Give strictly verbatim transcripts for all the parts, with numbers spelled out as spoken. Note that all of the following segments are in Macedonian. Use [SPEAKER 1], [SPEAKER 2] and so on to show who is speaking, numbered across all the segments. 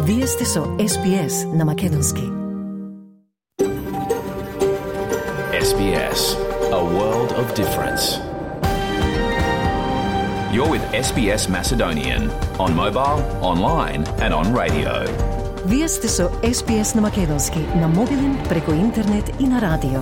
[SPEAKER 1] Вие сте со Ес Би Ес на Македонски.
[SPEAKER 2] Ес Би Ес, a world of difference. You're with Ес Би Ес Macedonian on mobile, online and on radio.
[SPEAKER 1] Вие сте со Ес Би Ес на Македонски на мобилен, преку интернет и на радио.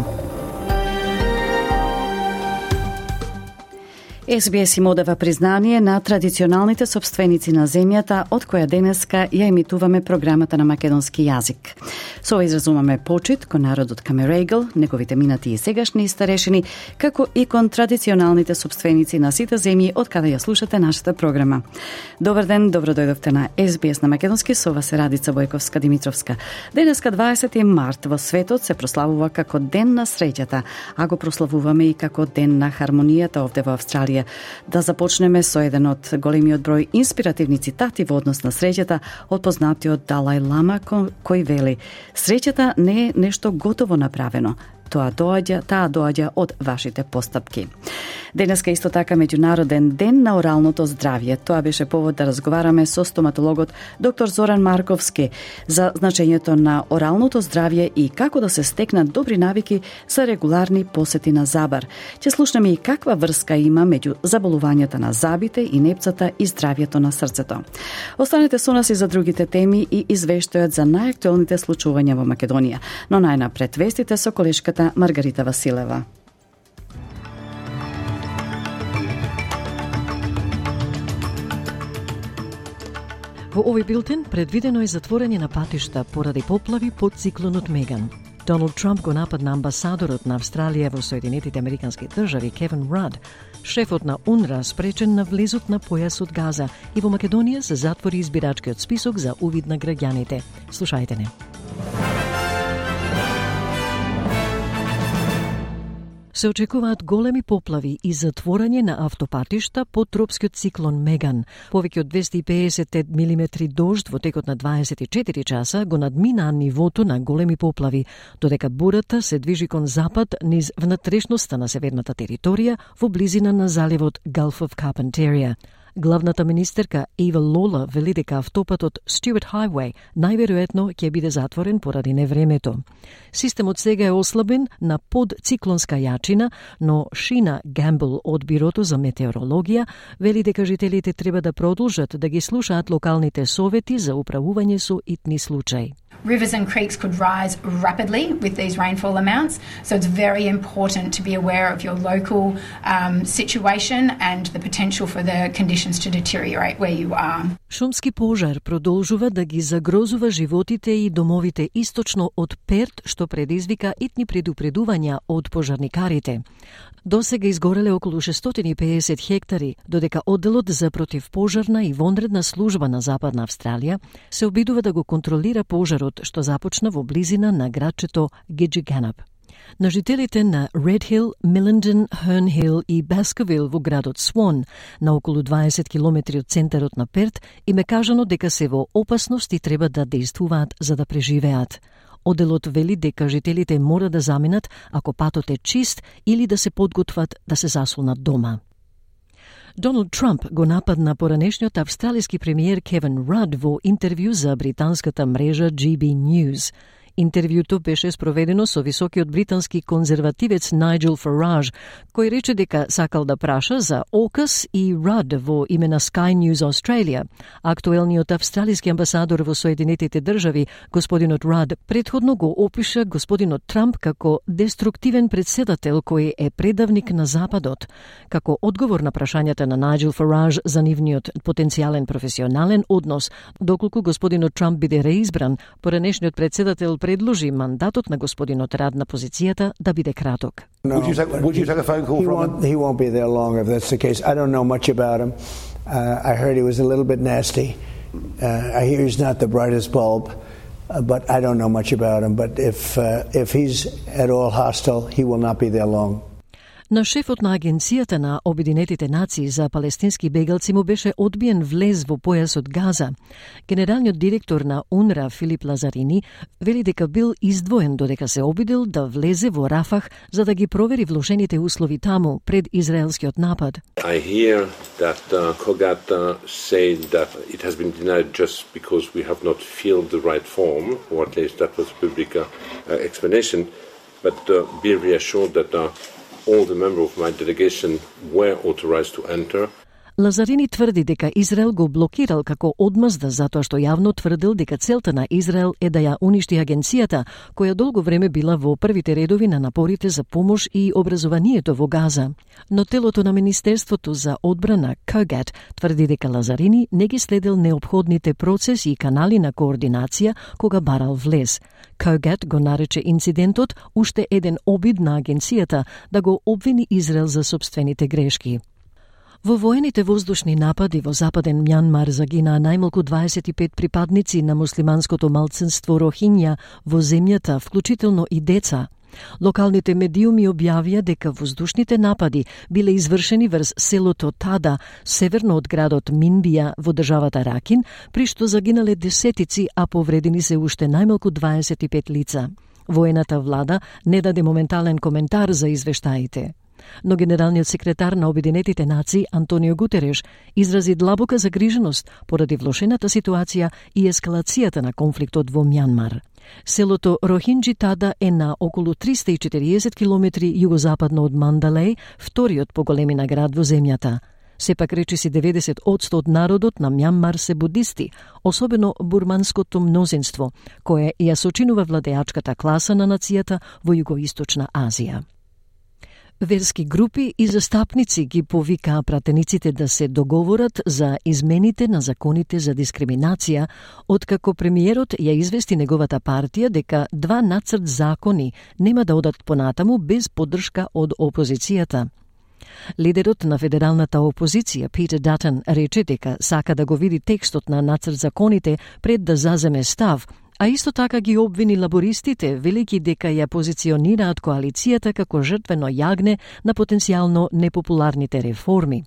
[SPEAKER 1] Ес Би Ес им одава признание на традиционалните собственици на земјата, од која денеска ја емитуваме програмата на македонски јазик. Со ова изразумаме почит кон народот Камерегл, неговите минати и сегашни старешини, како и кон традиционалните собственици на сите земји од каде ја слушате нашата програма. Добар ден, добро дојдовте на Ес Би Ес на Македонски, со вас е Радица Бојковска-Димитровска. Денеска дваесети март во светот се прославува како Ден на среќата, а го прославуваме и како Ден на хармонијата овде во Австралија. Да започнеме со еден од големиот број инспиративни цитати во однос на среќата од познатиот Далај Лама, кој вели: среќата не е нешто готово направено. Тоа доаѓа, таа доаѓа од вашите постапки. Денеска исто така меѓународен ден на оралното здравје. Тоа беше повод да разговараме со стоматологот доктор Зоран Марковски за значењето на оралното здравје и како да се стекнат добри навики за регуларни посети на забар. Ќе слушнеме и каква врска има меѓу заболувањата на забите и непцата и здравјето на срцето. Останете со нас и за другите теми и извештајот за најактуелните случувања во Македонија. Но најнапред вестите со колешката Маргарита Василева.
[SPEAKER 3] Во овој билтен предвидено е затворање на патишта поради поплави под циклонот Меган. Доналд Трамп го нападна амбасадорот на Австралија во Соединетите Американски држави Кевин Рад. Шефот на УНРВА спречен на влезот на појасот Газа и во Македонија се затвори избирачкиот список за увид на граѓаните. Слушајте не. Се очекуваат големи поплави и затворање на автопатишта под тропскиот циклон Меган. Повеќе од двесте и педесет милиметри дожд во текот на дваесет и четири часа го надмина нивото на големи поплави, додека бурата се движи кон запад низ внатрешноста на северната територија во близина на заливот Gulf of Carpentaria. Главната министерка Ива Лола вели дека автопатот Стюарт Хајвеј најверојатно ќе биде затворен поради невремето. Системот сега е ослабен на подциклонска јачина, но Шина Гамбл од Бирото за метеорологија вели дека жителите треба да продолжат да ги слушаат локалните совети за управување со итни случаи.
[SPEAKER 4] Rivers and creeks could rise rapidly with these rainfall amounts, so it's very important to be aware of your local um, situation and the potential for the conditions to deteriorate where you are.
[SPEAKER 3] Шумски пожар продолжува да ги загрозува животите и домовите источно од Перт, што предизвика итни предупредувања од пожарникарите. До сега изгореле околу шестстотини и педесет хектари, додека одделот за противпожарна и вонредна служба на Западна Австралија се обидува да го контролира пожарот што започна во близина на градчето Гиджиганап. На жителите на Ред Хил, Миленден, Херн Хил и Баскервил во градот Свон, на околу дваесет километри од центарот на Перт, им е кажано дека се во опасност и треба да действуваат за да преживеат. Оделот вели дека жителите мора да заминат ако патот е чист или да се подготват да се засолнат дома. Доналд Трамп го нападна поранешниот австралиски премиер Кевин Рад во интервју за британската мрежа Джи Би News. Интервјуто беше спроведено со високиот британски конзервативец Најджел Фараж, кој рече дека сакал да праша за Окас и Рад во име на Sky News Australia. Актуелниот австралиски амбасадор во Соединетите држави, господинот Рад, предходно го опиша господинот Трамп како деструктивен председател кој е предавник на Западот. Како одговор на прашањата на Најджел Фараж за нивниот потенцијален професионален однос, доколку господинот Трамп биде реизбран, поранешниот председател предложи мандатот на господинот Рад на позицијата да биде краток.
[SPEAKER 5] No. Would you take, would you take a phone call he from him? He won't be there long if that's the case. I don't know much about him. Uh, I heard he was a little bit nasty. Uh, I hear he's not the brightest bulb, uh, but I don't know much about him. But if uh, if he's at all hostile, he will not be there long.
[SPEAKER 3] На шефот на Агенцијата на Обединетите нации за палестински бегалци му беше одбиен влез во појасот Газа. Генералниот директор на УНРА Филип Лазарини вели дека бил издвоен додека се обидел да влезе во Рафах за да ги провери влошените услови таму пред израелскиот напад.
[SPEAKER 6] I hear that uh, Kogat uh, said that it has been denied just because we have not filled the right form, or at least that was public uh, uh, explanation, but uh, be reassured that uh, all the members of my delegation were authorized to enter.
[SPEAKER 3] Лазарини тврди дека Израел го блокирал како одмазда затоа што јавно тврдил дека целта на Израел е да ја уништи агенцијата, која долго време била во првите редови на напорите за помош и образованието во Газа. Но телото на Министерството за одбрана Когат тврди дека Лазарини не ги следил неопходните процеси и канали на координација кога барал влез. Когат го нарече инцидентот уште еден обид на агенцијата да го обвини Израел за сопствените грешки. Во воените воздушни напади во западен Мјанмар загинаа најмалку дваесет и пет припадници на муслиманското малцинство Рохиња во земјата, вклучително и деца. Локалните медиуми објавија дека воздушните напади биле извршени врз селото Тада, северно од градот Минбија во државата Ракин, при што загинале десетици, а повредени се уште најмалку дваесет и пет лица. Воената влада не даде моментален коментар за извештаите. Но генералниот секретар на Обединетите нации Антонио Гутереш изрази длабока загриженост поради влошената ситуација и ескалацијата на конфликтот во Мјанмар. Селото Рохинџи Тада е на околу триста и четириесет километри југозападно од Мандалеј, вториот по големина град во земјата. Сепак речиси деветдесет одсто од народот на Мјанмар се будисти, особено бурманското мнозинство, кое ја сочинува владеачката класа на нацијата во југоисточна Азија. Верски групи и застапници ги повикаа пратениците да се договорат за измените на законите за дискриминација, откако премиерот ја извести неговата партија дека два нацрт закони нема да одат понатаму без поддршка од опозицијата. Лидерот на федералната опозиција Питер Датон рече дека сака да го види текстот на нацрт законите пред да заземе став, а исто така ги обвини лабористите, велики дека ја позиционираат коалицијата како жртвено јагне на потенцијално непопуларните реформи.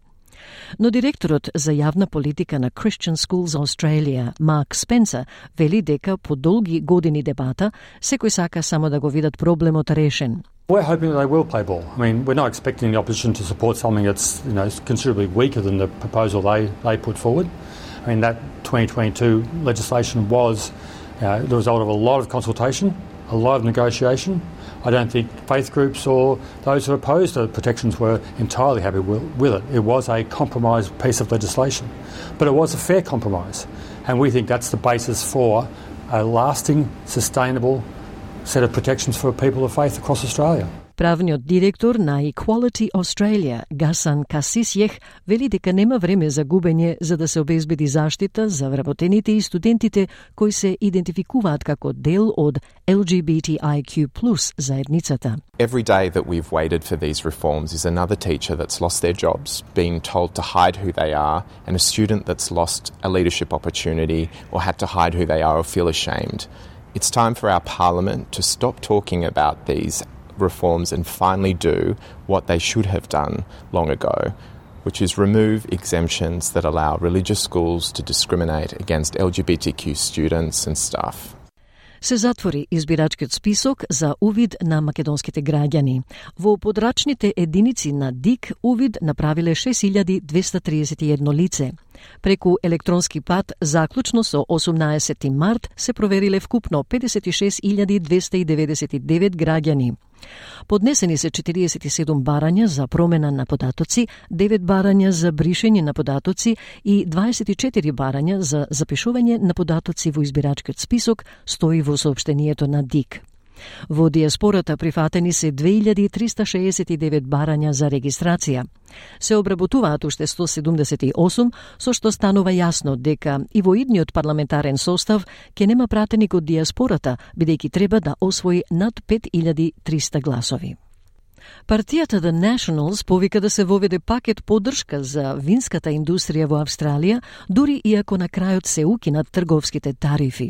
[SPEAKER 3] Но директорот за јавна политика на Christian Schools Australia, Марк Спенсер, вели дека по долги години дебата, секој сака само да го видат проблемот решен.
[SPEAKER 7] We're hoping that they will play ball. I mean, we're not expecting the opposition to support something that's, you know, considerably weaker than the proposal they, they put forward. I mean, that twenty twenty-two legislation was uh, the result of a lot of consultation, a lot of negotiation. I don't think faith groups or those who opposed the protections were entirely happy with it. It was a compromise piece of legislation, but it was a fair compromise, and we think that's the basis for a lasting, sustainable set of protections for people of faith across Australia.
[SPEAKER 3] Правниот директор на Equality Australia, Гасан Касисјех, вели дека нема време за губење за да се обезбеди заштита за вработените и студентите кои се идентификуваат како дел од L G B T I Q plus заедницата.
[SPEAKER 8] Every day that we've waited for these reforms is another teacher that's lost their jobs, being told to hide who they are, and a student that's lost a leadership opportunity or had to hide who they are or feel ashamed. It's time for our Parliament to stop talking about these reforms and finally do what they should have done long ago, which is remove exemptions that allow religious schools to discriminate against L G B T Q students and staff.
[SPEAKER 3] Се затвори избирачкиот список за увид на македонските граѓани. Во подрачните единици на ДИК увид направиле шест илјади двеста триесет и едно лице. Преку електронски пат, заклучно со осумнаесети март, се провериле вкупно педесет и шест илјади двеста и деветдесет и девет граѓани. Поднесени се четириесет и седум барања за промена на податоци, девет барања за бришење на податоци и дваесет и четири барања за запишување на податоци во избирачкиот список, стои во соопштението на ДИК. Во диаспората прифатени се две илјади триста шеесет и девет барања за регистрација. Се обработуваат уште сто седумдесет и осум, со што станува јасно дека и во идниот парламентарен состав ќе нема пратеник од диаспората, бидејќи треба да освои над пет илјади триста гласови. Партијата The Nationals повика да се воведе пакет поддршка за винската индустрија во Австралија, дури иако на крајот се укинат трговските тарифи.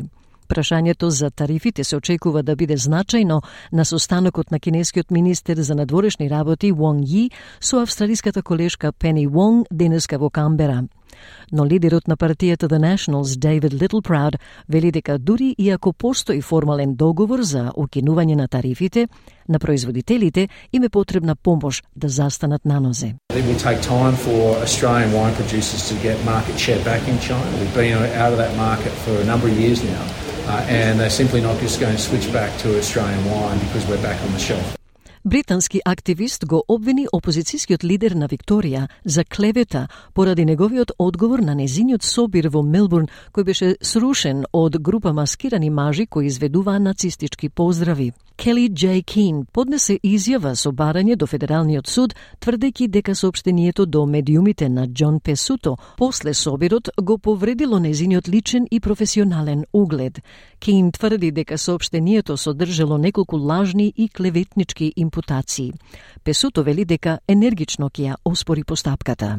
[SPEAKER 3] Прашањето за тарифите се очекува да биде значајно на состанокот на кинескиот министер за надворешни работи Вонг Ји со австралиската колешка Пени Вонг денеска во Камбера. Но лидерот на партијата The Nationals, David Littleproud, вели дека дури и ако постои формален договор за укинување на тарифите, на производителите им е потребна помош да застанат на нозе.
[SPEAKER 9] It will take time for Australian wine producers to get market share back in China. We've been out of that market for a number of years now, uh, and they're simply not just going to switch back to Australian wine because we're back on the shelf.
[SPEAKER 3] Британски активист го обвини опозицијскиот лидер на Викторија за клевета поради неговиот одговор на незиниот собир во Мелбурн, кој беше срушен од група маскирани мажи кои изведуваа нацистички поздрави. Келли Джей Кин поднесе изјава со барање до Федералниот суд, тврдејќи дека соопштението до медиумите на Џон Песуто после собирот го повредило незиниот личен и професионален углед. Кин тврди дека соопштението содржало неколку лажни и клеветнички импутации. Песуто вели дека енергично ќе ја оспори постапката.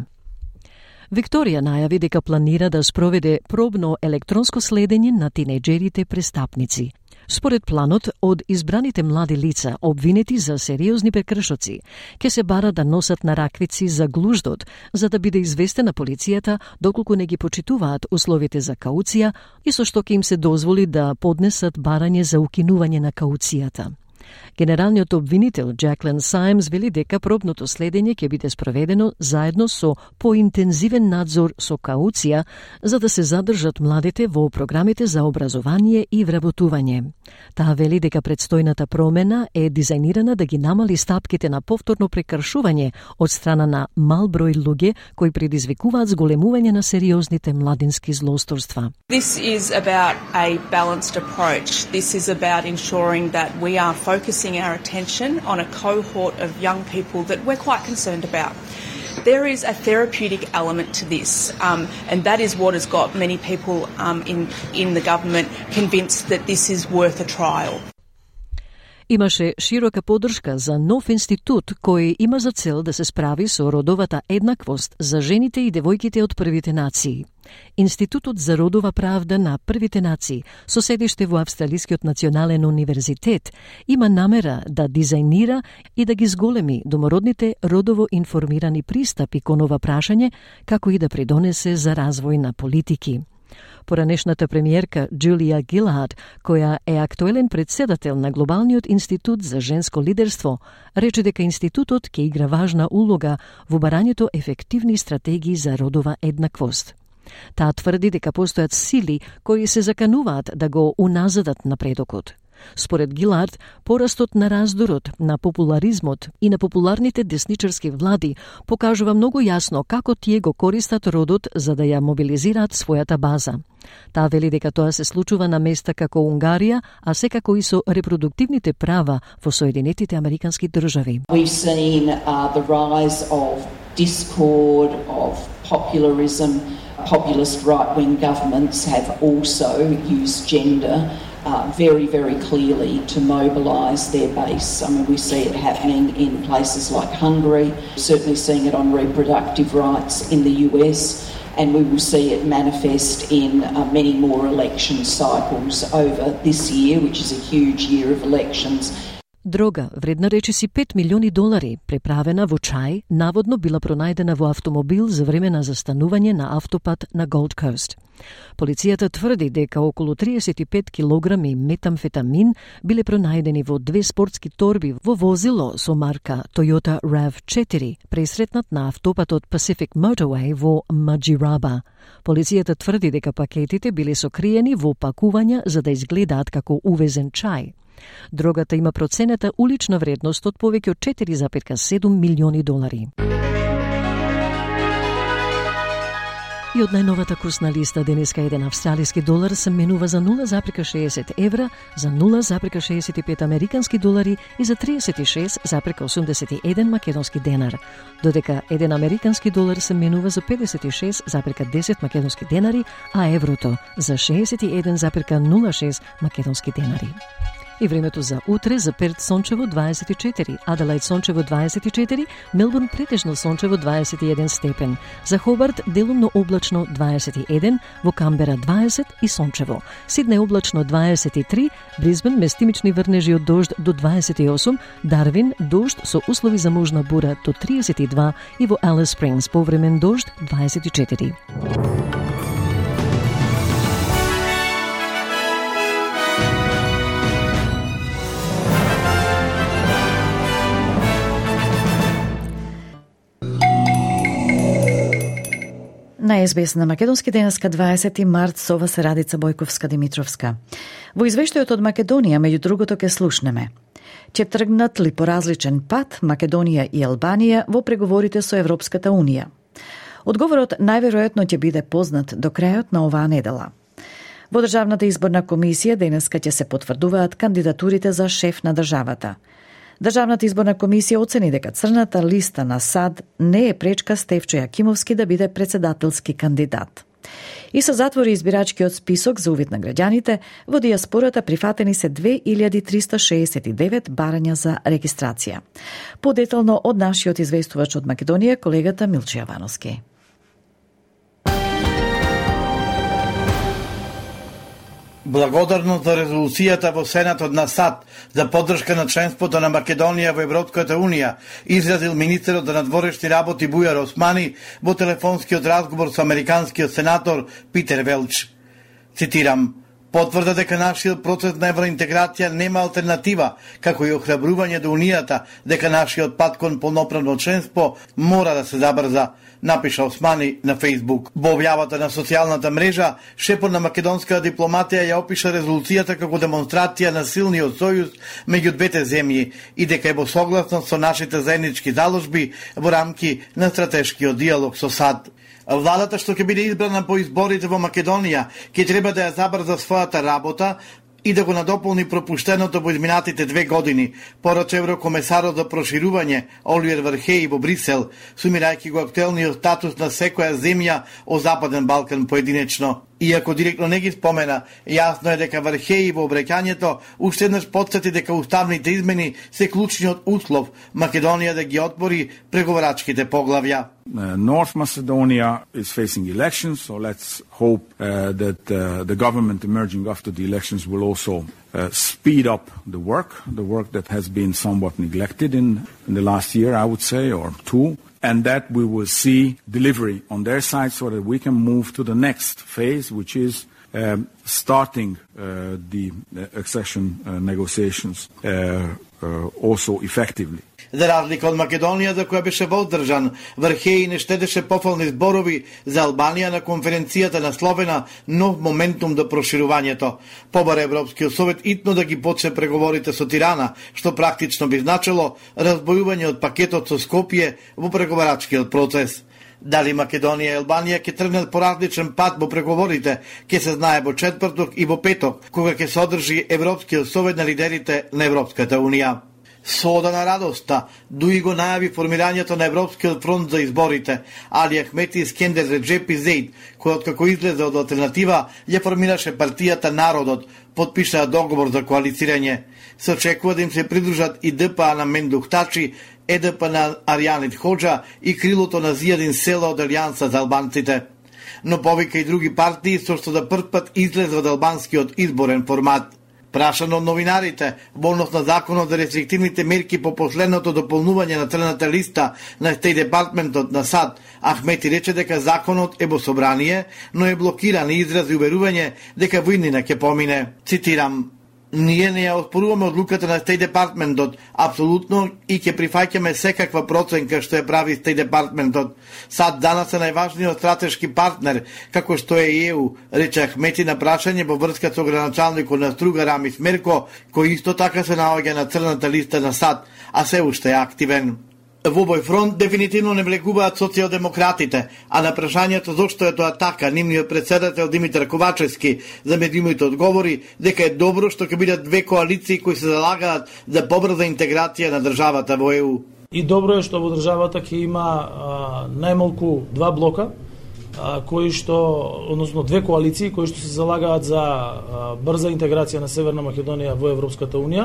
[SPEAKER 3] Викторија најави дека планира да спроведе пробно електронско следење на тинејџерите престапници. Според планот, од избраните млади лица, обвинети за сериозни прекршоци, ќе се бара да носат нараквици за глуждот, за да биде известена полицијата доколку не ги почитуваат условите за кауција и со што ќе им се дозволи да поднесат барање за укинување на кауцијата. Генералниот обвинител Джаклин Сајмс вели дека пробното следење ќе биде спроведено заедно со поинтензивен надзор со кауција за да се задржат младите во програмите за образование и вработување. Таа вели дека предстојната промена е дизајнирана да ги намали стапките на повторно прекршување од страна на мал број луѓе кои предизвикуваат зголемување на сериозните младински злосторства.
[SPEAKER 10] This is about a balanced approach. This is about ensuring that we are focusing our attention on a cohort of young people that we're quite concerned about. There is a therapeutic element to this, um, and that is what has got many people um, in, in the government convinced that this is worth a trial.
[SPEAKER 3] Имаше широка поддршка за нов институт кој има за цел да се справи со родовата еднаквост за жените и девојките од првите нации. Институтот за родова правда на првите нации, со седиште во Австралискиот национален универзитет, има намера да дизајнира и да ги зголеми домородните родово информирани пристапи кон ова прашање, како и да придонесе за развој на политики. Поранешната премиерка Джулија Гилард, која е актуелен председател на Глобалниот институт за женско лидерство, рече дека институтот ќе игра важна улога во барањето ефективни стратегии за родова еднаквост. Таа тврди дека постојат сили кои се закануваат да го уназадат напредокот. Според Гилард, порастот на раздорот, на популаризмот и на популарните десничарски влади покажува многу јасно како тие го користат родот за да ја мобилизираат својата база. Таа вели дека тоа се случува на места како Унгарија, а секако и со репродуктивните права во Соединетите Американски држави.
[SPEAKER 11] We've seen uh, the rise of discord, of popularism. Populist right-wing governments have also used gender Uh, very, very clearly to mobilise their base. I mean, we see it happening in places like Hungary, certainly seeing it on reproductive rights in the U S, and we will see it manifest in uh, many more election cycles over this year, which is a huge year of elections.
[SPEAKER 3] Дрога, вредна речиси пет милиони долари, преправена во чај, наводно била пронајдена во автомобил за време на застанување на автопат на Голд Кост. Полицијата тврди дека околу триесет и пет килограми метамфетамин биле пронајдени во две спортски торби во возило со марка Toyota рав четири, пресретнат на автопатот Pacific Motorway во Маџираба. Полицијата тврди дека пакетите биле сокриени во пакувања за да изгледаат како увезен чај. Дрогата има процената улична вредност од повеќе од четири зарез седум милиони долари. И од најновата курсна листа денеска еден австралиски долар се менува за нула зарез шеесет евра, за нула зарез шеесет и пет американски долари и за триесет и шест зарез осумдесет и еден македонски денар, додека еден американски долар се менува за педесет и шест зарез десет македонски денари, а еврото за шеесет и еден зарез нула шест македонски денари. И времето за утре за Перт сончево дваесет и четири, Аделаид сончево дваесет и четири, Мелбурн претежно сончево дваесет и еден степен, за Хобарт делумно облачно дваесет и еден, во Камбера дваесет и сончево, Сиднеј облачно дваесет и три, Брисбен местимични врнежи од дожд до дваесет и осум, Дарвин дожд со услови за можна бура до триесет и два и во Алис Спрингс повремен дожд дваесет и четири.
[SPEAKER 1] На Ес Би Ес на Македонски денеска дваесети март со вас Радица Бојковска-Димитровска. Во извештајот од Македонија, меѓу другото, ке слушнеме: ќе тргнат ли по различен пат Македонија и Албанија во преговорите со Европската Унија? Одговорот најверојатно ќе биде познат до крајот на оваа недела. Во Државната изборна комисија денеска ќе се потврдуваат кандидатурите за шеф на државата. Државната изборна комисија оцени дека црната листа на САД не е пречка Стефчо Јакимовски да биде председателски кандидат. И се затвори избирачкиот список за увид на граѓаните, во дијаспората прифатени се две илјади триста шеесет и девет барања за регистрација. Подетално од нашиот известувач од Македонија, колегата Милче Јавановски.
[SPEAKER 12] Благодарност за резолуцијата во Сенатот на САД за поддршка на членството на Македонија во Европската Унија, изразил министерот за надворешни работи Бујар Османи во телефонскиот разговор со американскиот сенатор Питер Велч. Цитирам: потврда дека нашиот процес на евроинтеграција нема алтернатива, како и охрабрување до Унијата дека нашиот пат кон полноправно членство мора да се забрза, напиша Османи на Фейсбук. Во објавата на социјалната мрежа, шефот на македонската дипломатија ја опиша резолуцијата како демонстрација на силниот сојуз меѓу двете земји и дека е во согласност со нашите заеднички заложби во рамки на стратешкиот диалог со САД. Владата што ќе биде избрана по изборите во Македонија ќе треба да ја забрза својата работа и да го надополни пропуштеното во изминатите две години, порача еврокомесарот за проширување Оливер Вархеј во Брисел, сумирајќи го актуелниот статус на секоја земја од Западен Балкан поединечно. Иако директно не ги спомена, јасно е дека Вархеј во обраќањето уште еднаш потсети дека уставните измени се клучниот услов Македонија да ги отвори преговарачките поглавја.
[SPEAKER 13] Uh, North Macedonia is facing elections, so let's hope uh, that uh, the government emerging after the elections will also uh, speed up the work, the work that has been somewhat neglected in, in the last year, I would say, or two, and that we will see delivery on their side so that we can move to the next phase, which is um, starting uh, the uh, accession uh, negotiations uh, uh, also effectively.
[SPEAKER 12] За разлика од Македонија, за која беше воздржан, Вархеј не штедеше пофални зборови за Албанија на конференцијата насловена нов моментум до проширувањето. Побара Европскиот совет итно да ги почне преговорите со Тирана, што практично би значило разбојување од пакетот со Скопје во преговарачкиот процес. Дали Македонија и Албанија ќе тргнат по различен пат во преговорите, ќе се знае во четврток и во петок, кога ќе се одржи Европскиот совет на лидерите на Европската Унија. Со ода на радоста, Дуи го најави формирањето на Европскиот фронт за изборите. Али Ахмети Искендер Реджепи Зеид, кој откако излезе од алтернатива, ја формираше партијата Народот, подпишаа договор за коалицирање. Се очекува да им се придружат и Д П А на Мендух Тачи, Е Д П на Аријанит Ходжа и крилото на Зијадин Села од Алијанса за албанците. Но повика и други партии со што за прв пат излезе од албанскиот изборен формат. Прашано од новинарите во однос на законот за рестриктивните мерки по последното дополнување на црната листа на Стејт Департментот на САД, Ахмети рече дека законот е во собрание, но е блокиран и изрази уверување дека во иднина ќе помине. Цитирам: ние не ја оспоруваме одлуката на Стејт Департментот, апсолутно, и ќе прифаќаме секаква проценка што ја прави Стејт Департментот. САД данас е најважниот стратешки партнер, како што е и Е У, рече Ахмети на прашање во врска со граначалникот на Струга Рамис Мерко, кој исто така се наоѓа на црната листа на САД, а се уште е активен. Во овој фронт дефинитивно не влегуваат социјалдемократите, а на прашањето зошто е тоа така, нивниот председател Димитар Ковачевски за медиумите одговори дека е добро што ќе бидат две коалиции кои се залагаат за побрза интеграција на државата во Е У.
[SPEAKER 14] И добро е што во државата ќе има а, најмалку два блока, кои што, односно две коалиции кои што се залагаат за брза интеграција на Северна Македонија во Европската унија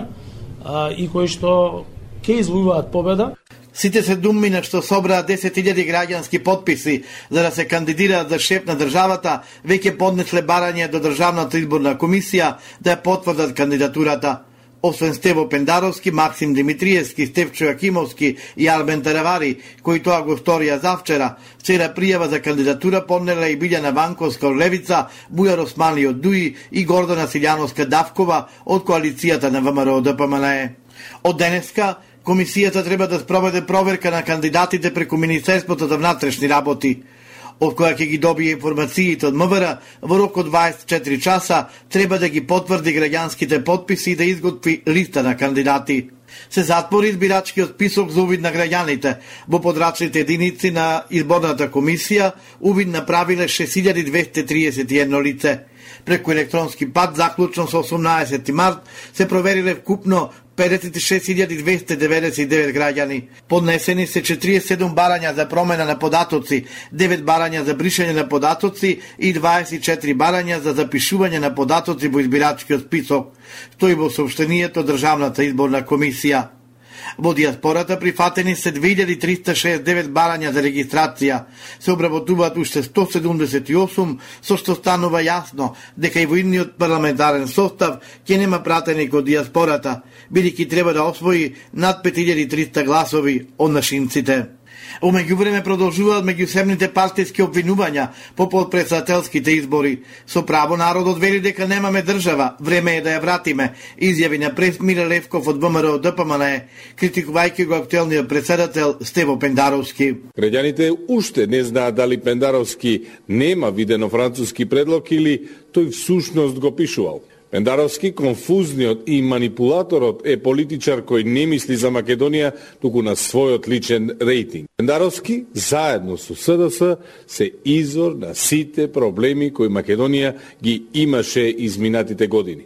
[SPEAKER 14] и кои што ќе извојуваат победа.
[SPEAKER 12] Сите се думина што собраа десет илјади граѓански потписи за да се кандидираат за шеф на државата, веќе поднесле барање до Државната изборна комисија да ја потврдат кандидатурата. Освен Стево Пендаровски, Максим Димитриевски, Стефчо Јакимовски и Арбен Таравари, кои тоа го сторија завчера, вчера пријава за кандидатура поднела и Билјана Ванковска од Левица, Бујар Османи од Дуи и Гордана Силјановска Давкова од коалицијата на ВМРО Д П М Н Е. Од денеска комисијата треба да спроведе проверка на кандидатите преку Министерството за внатрешни работи, од која ќе ги добие информациите од М В Р во рок од дваесет и четири часа, треба да ги потврди граѓанските потписи и да изготви листа на кандидати. Се затвори избирачкиот список за увид на граѓаните. Во подрачните единици на изборната комисија увид направиле шест илјади двесте триесет и едно лице. Преку електронски пат, заклучно со осумнаесети март, се провериле вкупно педесет и шест илјади двесте деветдесет и девет граѓани. Поднесени се четириесет и седум барања за промена на податоци, девет барања за бришање на податоци и дваесет и четири барања за запишување на податоци во избирачкиот список, стои во соопштенијето Државната изборна комисија. Во диаспората прифатени се две илјади триста шеесет и девет барања за регистрација. Се обработуваат уште сто седумдесет и осум, со што станува јасно дека и во идниот парламентарен состав ќе нема пратеник од диаспората, бидејќи треба да освои над пет илјади триста гласови од нашинците. Во меѓувреме продолжуваат меѓусебните партиски обвинувања по подпредседателските избори. Со право народот вели дека немаме држава, време е да ја вратиме, изјави на прес Миле Левков од ВМРО Д П М Н Е, критикувајќи го актуелниот председател Стево Пендаровски.
[SPEAKER 15] Граѓаните уште не знаат дали Пендаровски нема видено француски предлог или тој всушност го пишувал. Пендаровски, конфузниот и манипулаторот, е политичар кој не мисли за Македонија, туку на својот личен рейтинг. Пендаровски, заедно со С Д С, се извор на сите проблеми кои Македонија ги имаше изминатите години.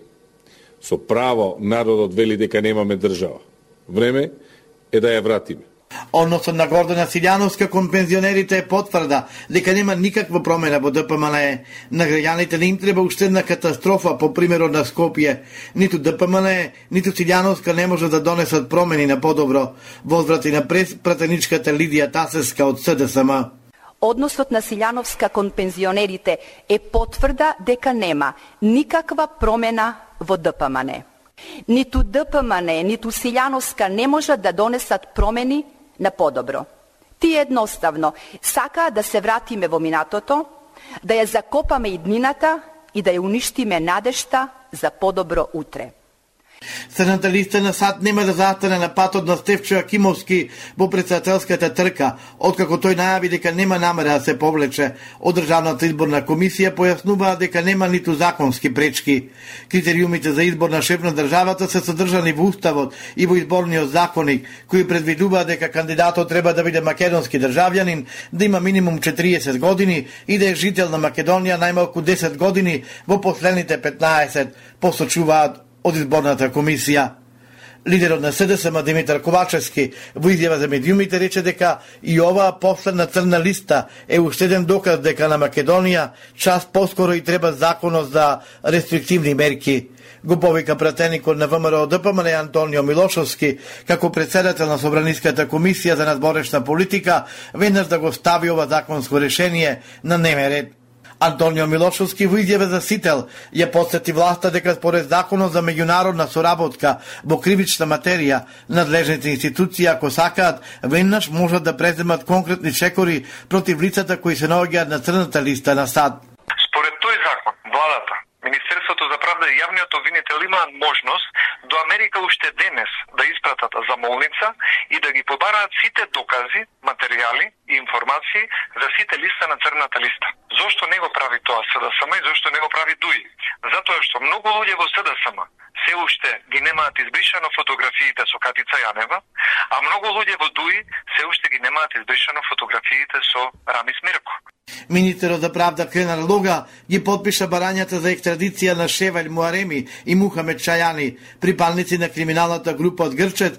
[SPEAKER 15] Со право народот вели дека немаме држава. Време е да ја вратиме.
[SPEAKER 12] Односот на Гордана Силјановска кон пензионерите е потврда дека нема никаква промена во Д П М Н Е. На граѓаните не им треба уште една катастрофа по примерот на Скопје. Ниту Д П М Н Е, ниту Силјановска не може да донесат промени на подобро. Возврати на прес пратеничката Лидија Тасеска од С Д С М.
[SPEAKER 16] Односот на Силјановска кон пензионерите е потврда дека нема никаква промена во Д П М Н Е. Ниту Д П М Н Е, ниту Силјановска не можат да донесат промени на подобро. Тие едноставно сакаат да се вратиме во минатото, да ја закопаме иднината и да ја уништиме надежта за подобро утре.
[SPEAKER 12] Црната листа на САД нема да застане на патот на Стефчо Јакимовски во председателската трка, откако тој најави дека нема намера да се повлече. Од Државната изборна комисија појаснуваа дека нема ниту законски пречки. Критериумите за избор на шеф на државата се содржани во Уставот и во изборниот законник, кој предвидува дека кандидатот треба да биде македонски државјанин, да има минимум четириесет години и да е жител на Македонија најмалку десет години во последните петнаесет, посочуваат од изборната комисија. Лидерот на С Д С М Димитар Ковачевски во изјава за медиумите рече дека и оваа последна црна листа е уште еден доказ дека на Македонија час поскоро и треба законот за рестриктивни мерки. Го повика пратеникот на ВМРО Д П М Н Е Антонио Милошовски, како председател на Собраниската комисија за надворешна политика, веднаш да го стави ова законско решение на дневен ред. Антонио Милошовски во изјава за Сител ја потсети власта дека според законот за меѓународна соработка во кривична материја, надлежните институции, ако сакаат, веднаш можат да преземат конкретни чекори против лицата кои се наоѓаат на црната листа на САД.
[SPEAKER 17] Според тој закон, владата, Министерството за правда и јавниот обвинител имаат можност до Америка уште денес да испратат замолница и да ги побараат сите докази, материјали и информации за сите листа на црната листа. Зошто не го прави тоа С Д С М и зошто не го прави Дуи? Затоа што многу луѓе во С Д С М се уште ги немаат избришано фотографиите со Катица Јанева, а многу луѓе во Дуи се уште ги немаат избришано фотографиите со Рамис Мирко.
[SPEAKER 12] Министерот за правда Кренар Лога ги подпиша барањата за екстрадиција на Шеваљ Муареми и Мухамед Чајани, припадници на криминалната група од Грчет,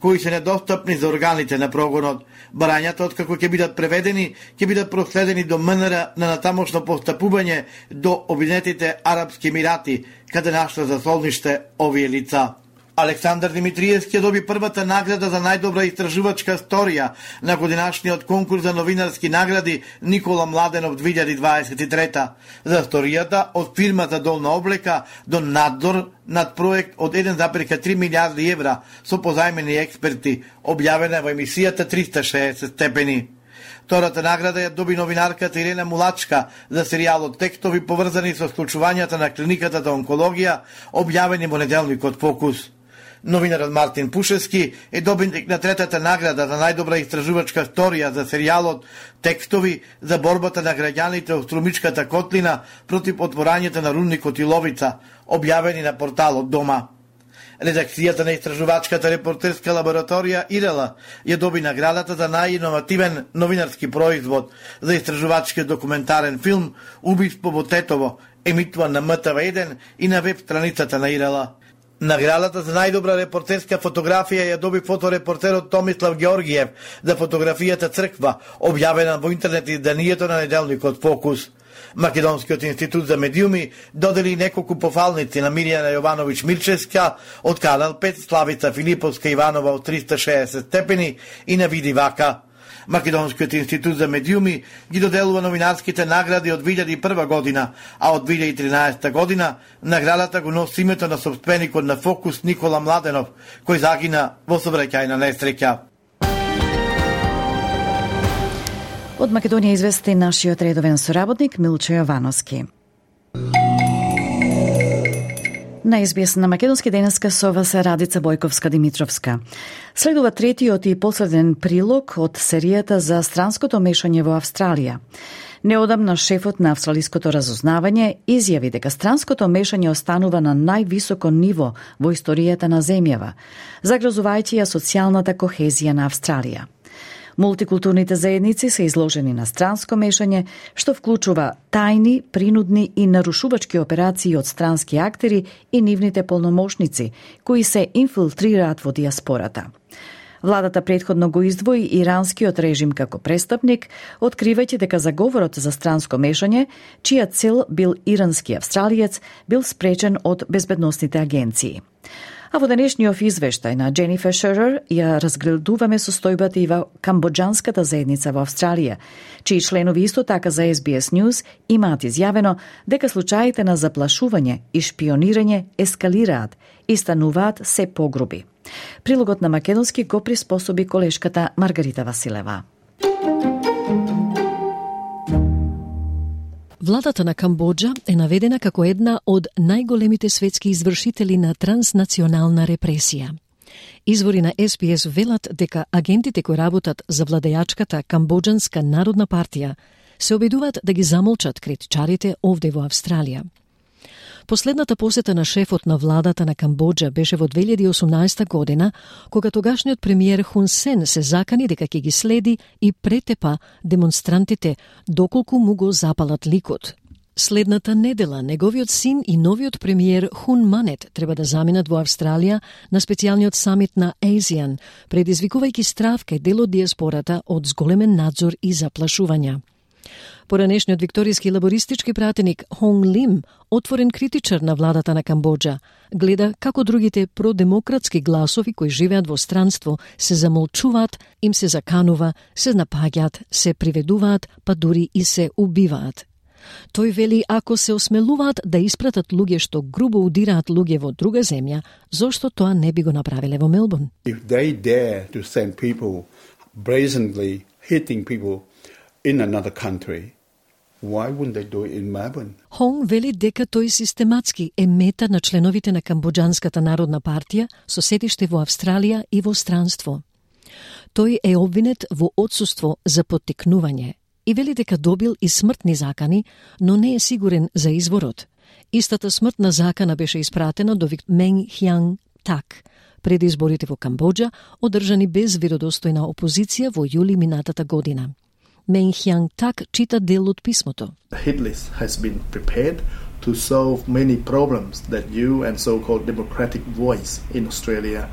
[SPEAKER 12] кои се недостапни за органите на прогонот. Барањата, откако ќе бидат преведени, ќе бидат проследени до МНР на натамошно постапување до Обединетите Арапски Емирати, каде нашла за солниште овие лица. Александар Димитриевски доби првата награда за најдобра истражувачка сторија на годинашниот конкурс за новинарски награди Никола Младенов две илјади дваесет и трета за сторијата од фирмата Долна облека до надзор над проект од еден зарез три милијарди евра со позајмени експерти, објавена во емисијата триста и шеесет степени. Втората награда ја доби новинарката Ирена Мулачка за серијалот Текстови поврзани со склучувањата на клиниката за онкологија, објавени во неделникот Фокус. Новинарот Мартин Пушевски е добитник на третата награда за најдобра истражувачка сторија за серијалот Текстови за борбата на граѓаните од Струмичката котлина против отворањето на рудникот Иловица, објавени на порталот Дома. Редакцијата на истражувачката репортерска лабораторија ИРЛ ја доби наградата за најиновативен новинарски производ за истражувачки документарен филм Убиство во Тетово, емитуван на М Т В еден и на веб страницата на ИРЛ. Наградата за најдобра репортерска фотографија ја доби фоторепортерот Томислав Георгиев за фотографијата Црква, објавена во интернет изданието на неделникот Фокус. Македонскиот институт за медиуми додели неколку пофалници на Мирјана Јовановиќ Мирчевска од Канал пет, Славица Филиповска Иванова од триста и шеесет степени и на Види Вака. Македонскиот институт за медиуми ги доделува новинарските награди од две илјади и прва година, а од две илјади и тринаесета година наградата го носи името на собственикот на Фокус Никола Младенов, кој загина во сообраќајна несреќа.
[SPEAKER 1] Од Македонија извести нашиот редовен соработник Милчо Јовановски. На Ес Би Ес на Македонски денеска со вас Радица Бојковска-Димитровска. Следува третиот и последен прилог од серијата за странското мешање во Австралија. Неодамна шефот на австралиското разузнавање изјави дека странското мешање останува на највисоко ниво во историјата на земјава, загрозувајќи ја социјалната кохезија на Австралија. Мултикултурните заедници се изложени на странско мешање, што вклучува тајни, принудни и нарушувачки операции од странски актери и нивните полномошници, кои се инфилтрираат во диаспората. Владата претходно го издвои иранскиот режим како престапник, откривајќи дека заговорот за странско мешање, чија цел бил ирански австралиец, бил спречен од безбедносните агенции. А во денешниот извештај на Дженифер Шерер ја разгледуваме состојбата и во камбоџанската заедница во Австралија, чии членови исто така за Ес Би Ес News имаат изјавено дека случаите на заплашување и шпионирање ескалираат и стануваат се погруби. Прилогот на македонски го приспособи колешката Маргарита Василева.
[SPEAKER 3] Владата на Камбоџа е наведена како една од најголемите светски извршители на транснационална репресија. Извори на Ес Би Ес велат дека агентите кои работат за владејачката Камбоџанска народна партија се обидуваат да ги замолчат критичарите овде во Австралија. Последната посета на шефот на владата на Камбоџа беше во две илјади и осумнаесета година, кога тогашниот премиер Хун Сен се закани дека ќе ги следи и претепа демонстрантите доколку му го запалат ликот. Следната недела, неговиот син и новиот премиер Хун Манет треба да заминат во Австралија на специјалниот самит на АСЕАН, предизвикувајќи страв кај дел од диаспората од зголемен надзор и заплашувања. Поранешниот викторијски лабористички пратеник Хонг Лим, отворен критичар на владата на Камбоџа, гледа како другите продемократски гласови кои живеат во странство се замолчуваат, им се заканува, се напаѓаат, се приведуваат, па дури и се убиваат. Тој вели ако се осмелуваат да испратат луѓе што грубо удираат луѓе во друга земја, зошто тоа не би го направиле во Мелбурн?
[SPEAKER 18] If they dare to send people brazenly hitting people in another country, why wouldn't they do it in Melbourne?
[SPEAKER 3] Хонг вели дека тој систематски е мета на членовите на Камбоџанската народна партија со седиште во Австралија и во странство. Тој е обвинет во отсуство за поттикнување и вели дека добил и смртни закани, но не е сигурен за изворот. Истата смртна закана беше испратена до Менг Хјанг Так пред изборите во Камбоџа, одржани без веродостојна опозиција во јули минатата година. Менг Хјанг Так чита дел од писмото.
[SPEAKER 19] The hit list has been prepared to solve many problems that you and so-called democratic voice in Australia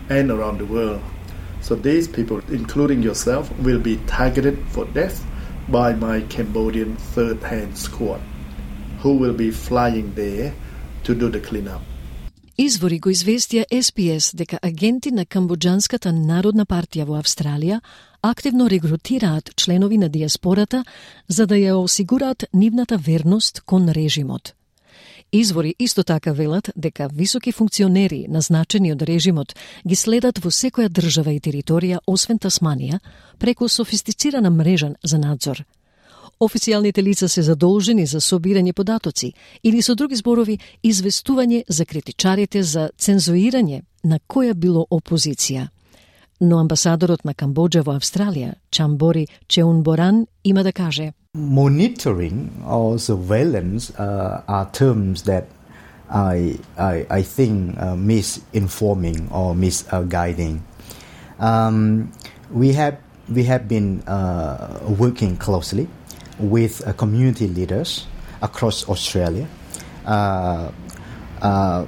[SPEAKER 19] and around the world. So these people, including yourself, will be targeted for death by my Cambodian third-hand squad, who will be flying there to do the cleanup.
[SPEAKER 3] Извори го известија Ес Би Ес дека агенти на Камбоџанската народна партија во Австралија активно регрутираат членови на диаспората за да ја осигураат нивната верност кон режимот. Извори исто така велат дека високи функционери назначени од режимот ги следат во секоја држава и територија освен Тасманија преку софистицирана мрежа за надзор. Официјалните лица се задолжени за собирање податоци или со други зборови известување за критичарите за цензуирање на која било опозиција. Но амбасадорот на Камбоџа во Австралија, Чамбори Чеунборан, има да каже:
[SPEAKER 20] Monitoring or surveillance uh, are terms that I I, I think uh, misinforming or misguiding. Um, we have we have been uh, working closely with uh, community leaders across Australia uh, uh,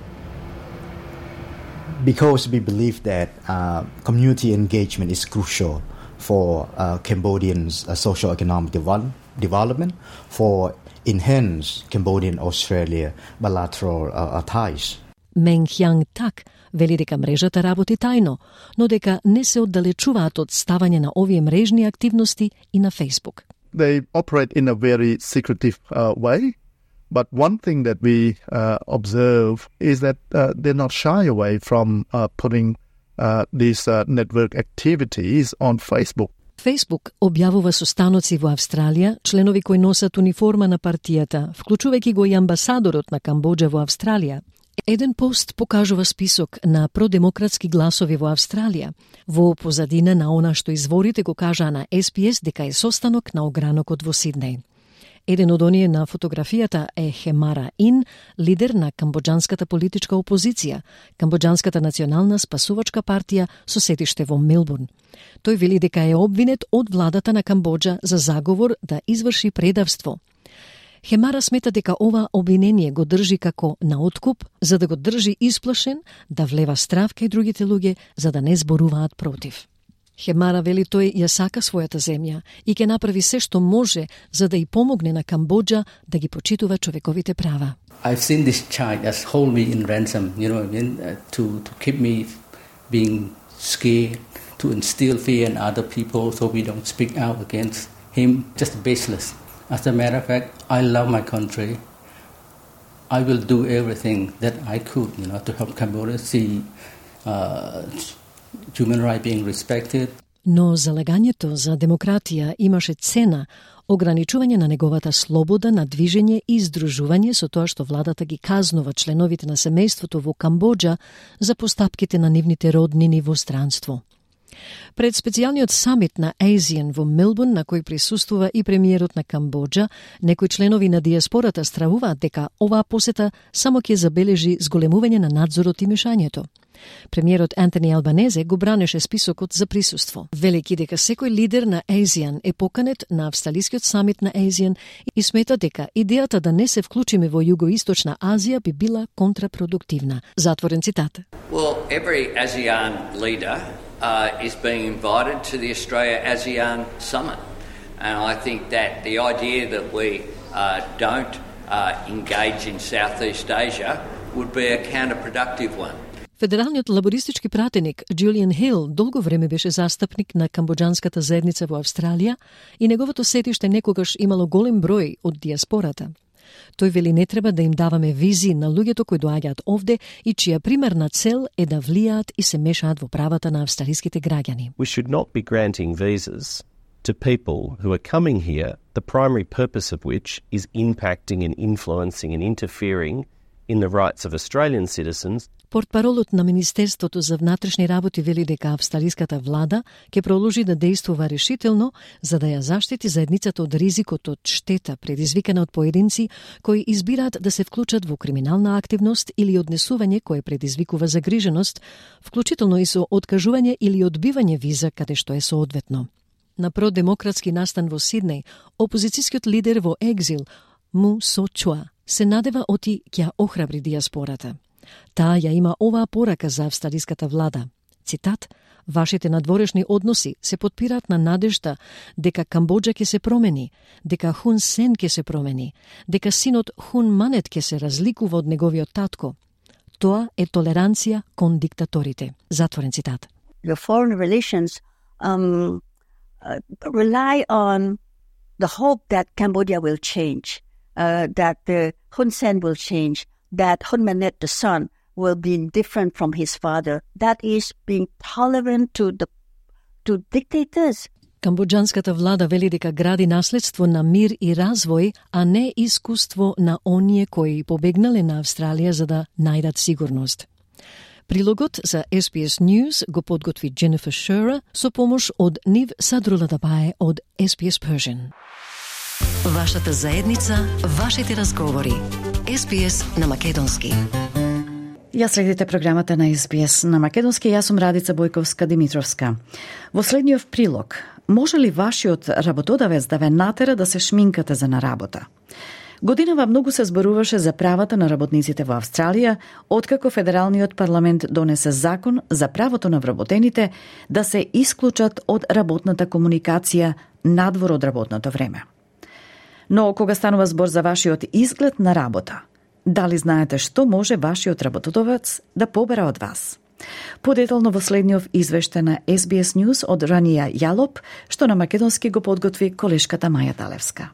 [SPEAKER 20] because we believe that uh, community engagement is crucial for uh, Cambodians' uh, socio-economic development, development, for enhance Cambodian-Australia bilateral uh, ties.
[SPEAKER 3] Мен Хјанг Так вели дека мрежата работи тајно, но дека не се оддалечуваат од ставање на овие мрежни активности и на Facebook.
[SPEAKER 19] They operate in a very secretive uh, way, but one thing that we uh, observe is that uh, they're not shy away from uh, putting uh, these uh, network activities on Facebook.
[SPEAKER 3] Facebook објавува состаноци во Австралија, членови кои носат униформа на партијата, вклучувајќи го и амбасадорот на Камбоџа во Австралија. Еден пост покажува список на продемократски гласови во Австралија, во позадина на она што изворите го кажаа на Ес Би Ес дека е состанок на огранокот во Сиднеј. Еден од оние на фотографијата е Хемара Ин, лидер на камбоџанската политичка опозиција, Камбоџанската национална спасувачка партија со седиште во Мелбурн. Тој вели дека е обвинет од владата на Камбоџа за заговор да изврши предавство. Хемара смета дека ова обвинение го држи како на откуп, за да го држи исплашен, да влева страв кај другите луѓе, за да не зборуваат против. Хемара вели тој ја сака својата земја и ќе направи се што може за да и помогне на Камбоџа да ги почитува човековите права.
[SPEAKER 21] I've seen this child just hold me in ransom, you know what I mean, uh, to to keep me being scared, to instill fear in other people so we don't speak out against him, just baseless. As a matter of fact, I love my country. I will do everything that I could, you know, to help Cambodia see uh, human rights being respected.
[SPEAKER 3] Но залагањето за демократија имаше цена, ограничување на неговата слобода на движење и издружување со тоа што владата ги казнува членовите на семејството во Камбоџа за постапките на нивните роднини во странство. Пред специјалниот самит на ASEAN во Мелбурн, на кој присуствува и премиерот на Камбоџа, некои членови на диаспората стравуваат дека оваа посета само ќе забележи зголемување на надзорот и мешањето. Премиерот Антони Албанезе го бранеше списокот за присуство, велики дека секој лидер на ASEAN е поканет на австралискиот самит на ASEAN и смета дека идејата да не се вклучиме во Југоисточна Азија би била контрапродуктивна. Затворен цитат.
[SPEAKER 22] Well, every ASEAN leader uh, is being invited to the Australia ASEAN summit. And I think that the idea that we uh, don't uh, engage in Southeast Asia would be a counterproductive one.
[SPEAKER 3] Федералниот лабористички пратеник Џулијан Хил долго време беше застапник на камбоџанската заедница во Австралија и неговото сетиште некогаш имало голем број од диаспората. Тој вели не треба да им даваме визи на луѓето кои доаѓаат овде и чија примерна цел е да влијаат и се мешаат во правата на австралиските граѓани.
[SPEAKER 23] We should not be granting visas to people who are coming here, the primary purpose of which is impacting and influencing and interfering in the rights of Australian citizens.
[SPEAKER 3] Портпаролот на Министерството за внатрешни работи вели дека австралиската влада ќе продолжи да действува решително за да ја заштити заедницата од ризикот од штета предизвикана од поединци кои избираат да се вклучат во криминална активност или однесување кое предизвикува загриженост, вклучително и со откажување или одбивање виза каде што е соодветно. На продемократски настан во Сиднеј, опозицијскиот лидер во екзил Му Сочуа се надева оти ќе охрабри диаспората. Таа ја има оваа порака за австралиската влада. Цитат: "Вашите надворешни односи се потпираат на надежда дека Камбоџа ќе се промени, дека Хун Сен ќе се промени, дека синот Хун Манет ќе се разликува од неговиот татко. Тоа е толеранција кон диктаторите." Затворен цитат.
[SPEAKER 2] The foreign relations um, uh, rely on the hope that Cambodia will change, uh, that uh, Hun Sen will change, that Hun Manet, the son, will be different from his father. That is being tolerant to the to dictators.
[SPEAKER 3] Камбоџанската влада вели дека гради наследство на мир и развој, а не искуство на оние кои побегнале на Австралија за да најдат сигурност. Прилогот за Ес Би Ес News го подготви Дженефер Шера со помош од Нив Садрула Дабае од Ес Би Ес Persian.
[SPEAKER 4] Вашата заедница, вашите разговори. Ес Би Ес на македонски.
[SPEAKER 1] Ја следите програмата на Ес Би Ес на македонски. Јас сум Радица Бојковска-Димитровска. Во следниот прилог, може ли вашиот работодавец да ве натера да се шминкате за на работа? Годинава многу се зборуваше за правата на работниците во Австралија, откако Федералниот парламент донесе закон за правото на вработените да се исклучат од работната комуникација надвор од работното време. Но кога станува збор за вашиот изглед на работа, дали знаете што може вашиот работодавец да побера од вас? Подетално во следниот извештај на Ес Би Ес News од Ранија Јалоп, што на македонски го подготви колешката Маја Талевска.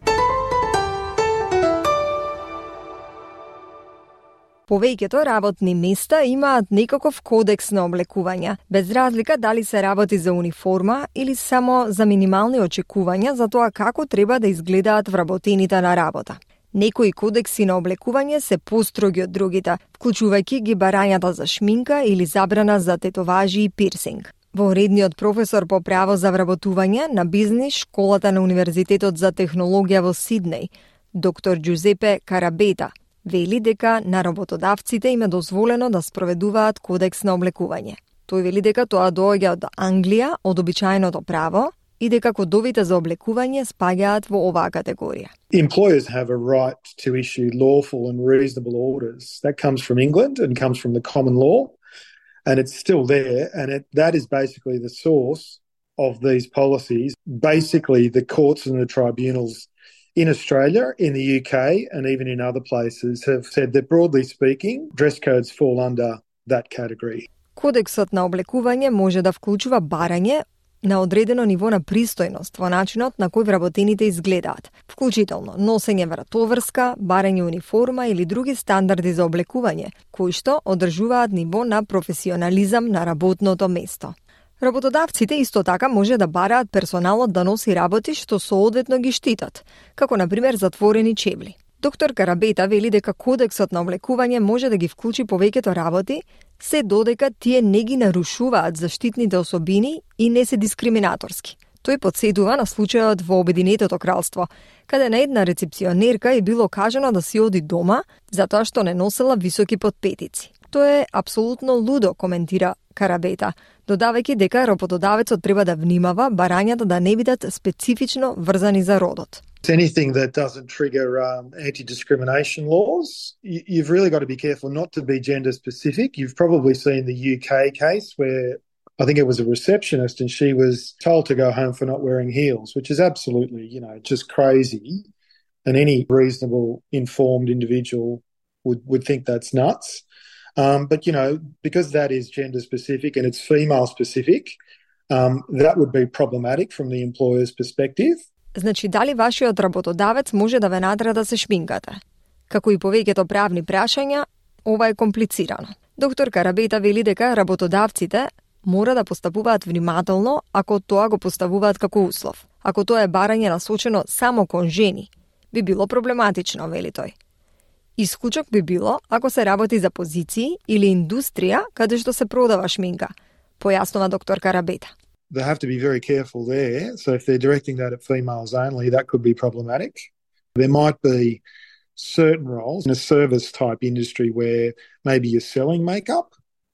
[SPEAKER 5] Повеќето работни места имаат некаков кодекс на облекување, без разлика дали се работи за униформа или само за минимални очекувања за тоа како треба да изгледаат вработените на работа. Некои кодекси на облекување се построги од другите, вклучувајќи ги барањата за шминка или забрана за тетоважи и пирсинг. Во редниот професор по право за вработување на бизнис школата на Универзитетот за технологија во Сиднеј, доктор Џузепе Карабета, вели дека на работодавците им е дозволено да спроведуваат кодекс на облекување. Тој вели дека тоа доаѓа од Англија, од обичаеното право, и дека кодовите за облекување спаѓаат во оваа категорија.
[SPEAKER 24] Employers have a right to issue lawful and reasonable orders. That comes from England and comes from the common law, and it's still there, and it, that is basically the source of these policies. Basically, the courts and the tribunals in Australia, in the U K, and even in other places have said that, broadly speaking, dress codes fall under that category.
[SPEAKER 5] Кодексот на облекување може да вклучува барање на одредено ниво на пристојност во начинот на кој вработените изгледаат, вклучително носење вратоврска, барање униформа или други стандарди за облекување, кои што одржуваат ниво на професионализам на работното место. Работодавците исто така може да бараат персоналот да носи работи што соодветно ги штитат, како на пример затворени чевли. Доктор Карабета вели дека кодексот на облекување може да ги вклучи повеќето работи, се додека тие не ги нарушуваат заштитните особини и не се дискриминаторски. Тој потсетува на случајот во Обединетото кралство, каде на една рецепционерка е било кажано да си оди дома затоа што не носела високи подпетици. Тоа е апсолутно лудо, коментира Карабета, додавајќи дека работодавецот треба да внимава барањата да не бидат специфично врзани за родот.
[SPEAKER 24] Anything that doesn't trigger um, anti-discrimination laws, you, you've really got to be careful not to be gender specific. You've probably seen the U K case where I think it was a receptionist and she was told to go home for not wearing heels, which is absolutely, you know, just crazy. And any reasonable, informed individual would, would think that's nuts. Um, but, you know, because that is gender specific and it's female specific, um, that would be problematic from the employer's perspective.
[SPEAKER 5] Значи, дали вашиот работодавец може да ве натера да се шминкате? Како и повеќето правни прашања, ова е комплицирано. Доктор Карабета вели дека работодавците мора да постапуваат внимателно ако тоа го поставуваат како услов. Ако тоа е барање насочено само кон жени, би било проблематично, вели тој. Исклучок би било ако се работи за позиции или индустрија каде што се продава шминка, појаснува доктор Карабета.
[SPEAKER 24] They have to be very careful there. So if they're directing that at females only, that could be problematic. There might be certain roles in a service type industry where maybe you're selling makeup,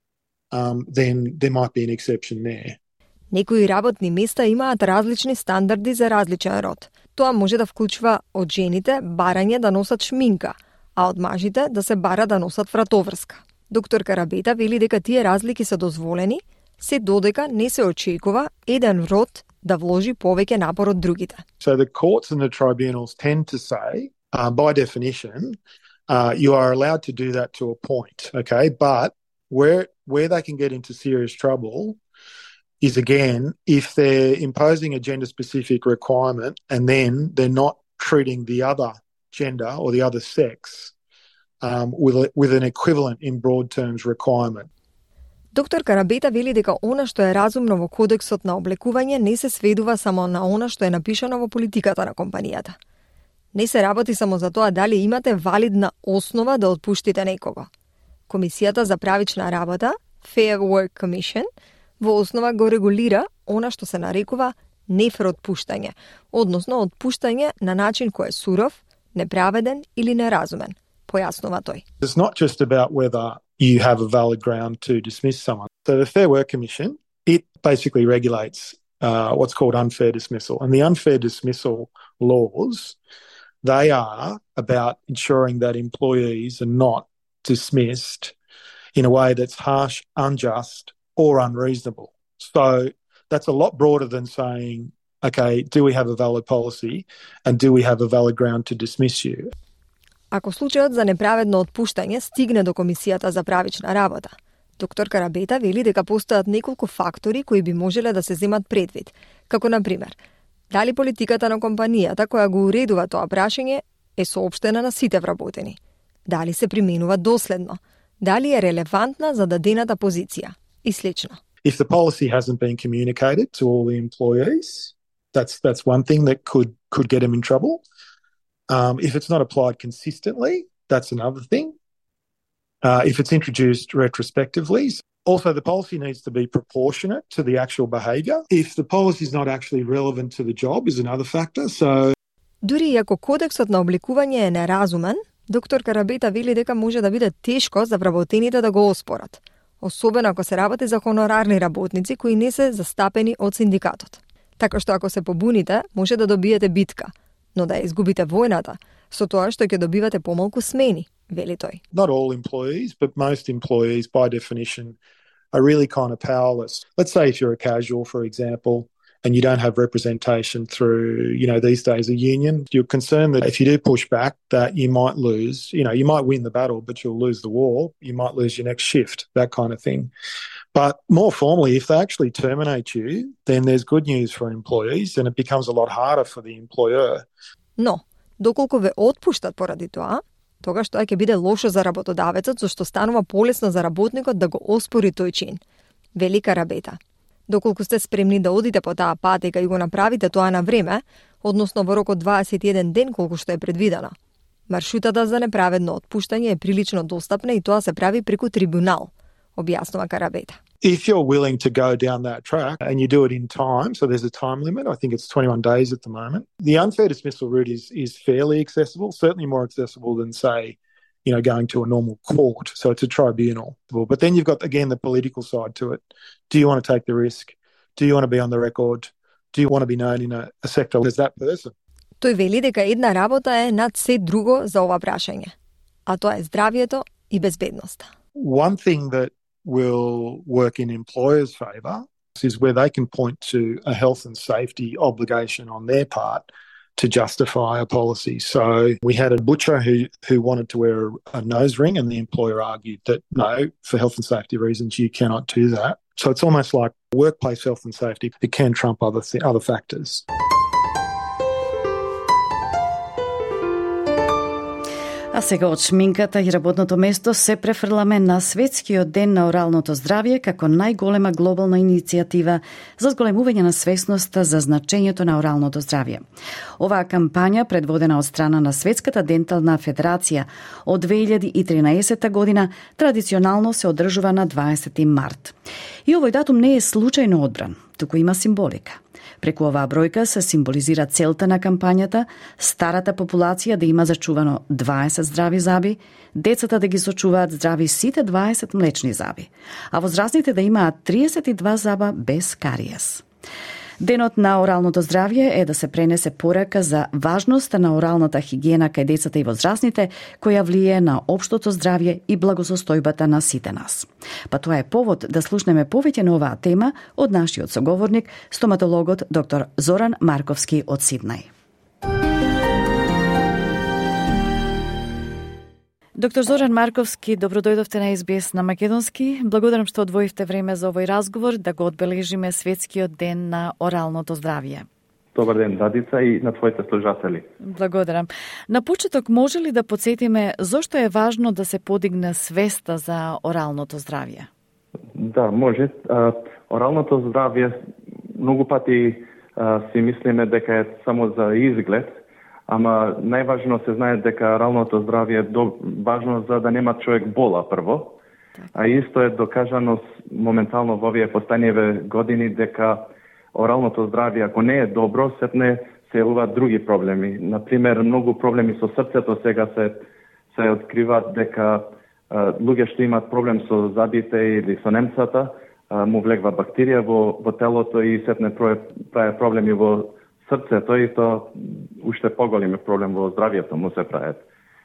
[SPEAKER 24] um, then there might be an exception there.
[SPEAKER 5] Некои работни места имаат различни стандарди за различен род. Тоа може да вклучува од жените барање да носат шминка, а од мажите да се бара да носат вратоврска. Доктор Карабета вели дека тие разлики се дозволени, се додека не се очекува еден род да вложи повеќе напор од другите.
[SPEAKER 24] So the courts and the tribunals tend to say, uh, by definition, uh, you are allowed to do that to a point, okay? But where where they can get into serious trouble is, again, if they're imposing a gender-specific requirement and then they're not treating the other gender or the other sex um, with, a, with an equivalent in broad terms requirement.
[SPEAKER 5] Доктор Карабета вели дека она што е разумно во кодексот на облекување не се сведува само на она што е напишано во политиката на компанијата. Не се работи само за тоа дали имате валидна основа да отпуштите некого. Комисијата за правична работа, Fair Work Commission, во основа го регулира она што се нарекува нефер отпуштање, односно отпуштање на начин кој е суров, неправеден или неразумен, појаснува тој.
[SPEAKER 24] It's not just about whether you have a valid ground to dismiss someone. So the Fair Work Commission, it basically regulates uh, what's called unfair dismissal. And the unfair dismissal laws, they are about ensuring that employees are not dismissed in a way that's harsh, unjust, or unreasonable. So that's a lot broader than saying, okay, do we have a valid policy and do we have a valid ground to dismiss you?
[SPEAKER 5] Ако случајот за неправедно отпуштање стигне до Комисијата за правична работа, доктор Карабета вели дека постојат неколку фактори кои би можеле да се земат предвид, како на пример, дали политиката на компанијата која го уредува тоа прашање е соопштена на сите вработени, дали се применува доследно, дали е релевантна за дадената позиција и слично.
[SPEAKER 24] If the policy hasn't been communicated to all the employees, that's that's one thing that could could get them in trouble. Um, if it's not applied consistently, that's another thing. Uh, if it's introduced retrospectively. Also, the policy needs to be proportionate to the actual behaviour. If the policy is not actually relevant to the job is another factor. So,
[SPEAKER 5] дури и ако кодексот на облекување е неразумен, доктор Карабета вели дека може да биде тешко за вработените да го оспорат, особено ако се работи за хонорарни работници кои не се застапени од синдикатот. Така што ако се побуните, може да добиете битка, но да изгубите војната, со тоа што ќе добивате помалку смени, вели тој.
[SPEAKER 24] Not all employees, but most employees by definition are really kind of powerless. Let's say if you're a casual, for example, and you don't have representation through, you know, these days a union, you're concerned that if you do push back that you might lose, you know, you might win the battle, but you'll lose the war, you might lose your next shift, that kind of thing. But more formally, if they actually terminate you, then there's good news for employees and it becomes a lot harder for the employer.
[SPEAKER 5] Но, доколку ве отпуштат поради тоа, тогаш тоа ќе биде лошо за работодавецот, зашто станува полесно за работникот да го оспори тој чин. Вели Карабета. Доколку сте спремни да одите по таа патека и го направите тоа на време, односно во рок од дваесет и еден ден колку што е предвидено, маршрутата за неправедно отпуштање е прилично достапна и тоа се прави преку трибунал, објаснува Карабета.
[SPEAKER 24] If you're willing to go down that track and you do it in time, so there's a time limit, I think it's twenty-one days at the moment, the unfair dismissal route is, is fairly accessible, certainly more accessible than, say, you know, going to a normal court. So it's a tribunal. But then you've got, again, the political side to it. Do you want to take the risk? Do you want to be on the record? Do you want to be known in a, a sector as that person?
[SPEAKER 5] Тој вели дека една работа е над се друго за ова прашање, а тоа е здравието и безбедноста.
[SPEAKER 24] One thing that will work in employers' favour is where they can point to a health and safety obligation on their part to justify a policy. So we had a butcher who, who wanted to wear a nose ring and the employer argued that no, for health and safety reasons, you cannot do that. So it's almost like workplace health and safety, it can trump other th- other factors.
[SPEAKER 1] А сега од шминката и работното место се префрламе на Светскиот ден на оралното здравје како најголема глобална иницијатива за зголемување на свесноста за значењето на оралното здравје. Оваа кампања, предводена од страна на Светската дентална федерација од две илјади и тринаесетта година, традиционално се одржува на дваесети март. И овој датум не е случајно одбран, туку има символика. Преку оваа бројка се символизира целта на кампањата, старата популација да има зачувано дваесет здрави заби, децата да ги сочуваат здрави сите дваесет млечни заби, а возрастните да имаат триесет и два заба без кариес. Денот на оралното здравје е да се пренесе порака за важноста на оралната хигиена кај децата и возрастните, која влие на општото здравје и благосостојбата на сите нас. Па тоа е повод да слушнеме повеќе на оваа тема од нашиот соговорник, стоматологот доктор Зоран Марковски од Сиднеј. Доктор Зоран Марковски, добродојдовте на Ес Би Ес на македонски. Благодарам што одвоивте време за овој разговор да го одбележиме Светскиот ден на оралното здравје.
[SPEAKER 6] Добар ден, Дадица, и на твоите слушатели.
[SPEAKER 1] Благодарам. На почеток може ли да подсетиме зошто е важно да се подигне свеста за оралното здравје?
[SPEAKER 6] Да, може. Оралното здравје многу пати си мислиме дека е само за изглед, ама најважно се знае дека оралното здравје е важно за да нема човек бола прво, а исто е докажано моментално во овие постаниве години дека оралното здравје, ако не е добро, сетне се јавуваат други проблеми. Например, многу проблеми со срцето сега се се откриваат дека а, луѓе што имаат проблем со зъбите или со немцата, а, му влегва бактерија во, во телото и сетне прави проблеми во срцето и то уште поголем проблем во здравјето му се прават.